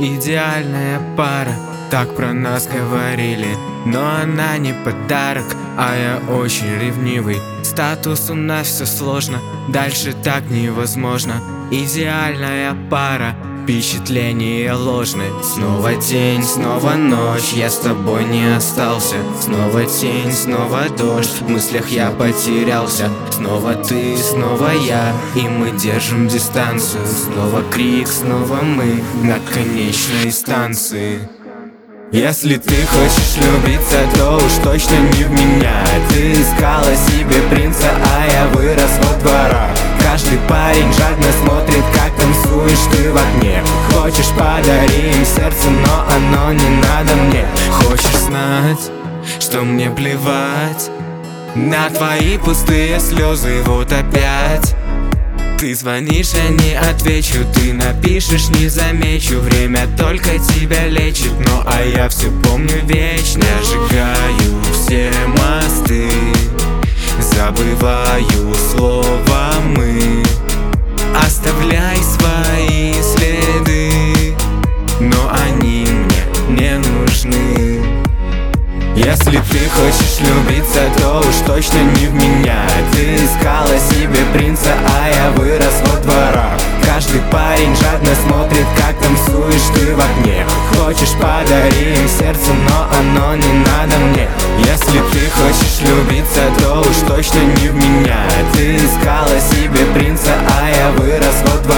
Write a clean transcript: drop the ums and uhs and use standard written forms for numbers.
идеальная пара, так про нас говорили. Но она не подарок, а я очень ревнивый. Статус у нас все сложно, дальше так невозможно. Идеальная пара, впечатления ложные. Снова день, снова ночь, я с тобой не остался. Снова тень, снова дождь, в мыслях я потерялся. Снова ты, снова я, и мы держим дистанцию. Снова крик, снова мы на конечной станции. Если ты хочешь любиться, то уж точно не в меня. Ты искала себе принца, а я вырос во дворах. Каждый парень жадно смотрит, как танцуешь ты в окне. Хочешь, подари им сердце, но оно не надо мне. Хочешь знать, что мне плевать на твои пустые слезы, вот опять. Ты звонишь, я не отвечу, ты напишешь, не замечу. Время только тебя лечит, ну а я все помню вечно. Сжигаю все мосты, забываю слово «мы». Оставляй свои следы, но они мне не нужны. Если ты хочешь любиться, то уж точно не в меня. Ты искала себе принца, а я вырос во дворах. Каждый парень жадно смотрит, как танцуешь ты в окне. Хочешь, подари им сердце, но оно не надо мне. Если ты хочешь любиться, то уж точно не в меня. Ты искала себе принца, а я вырос во дворах.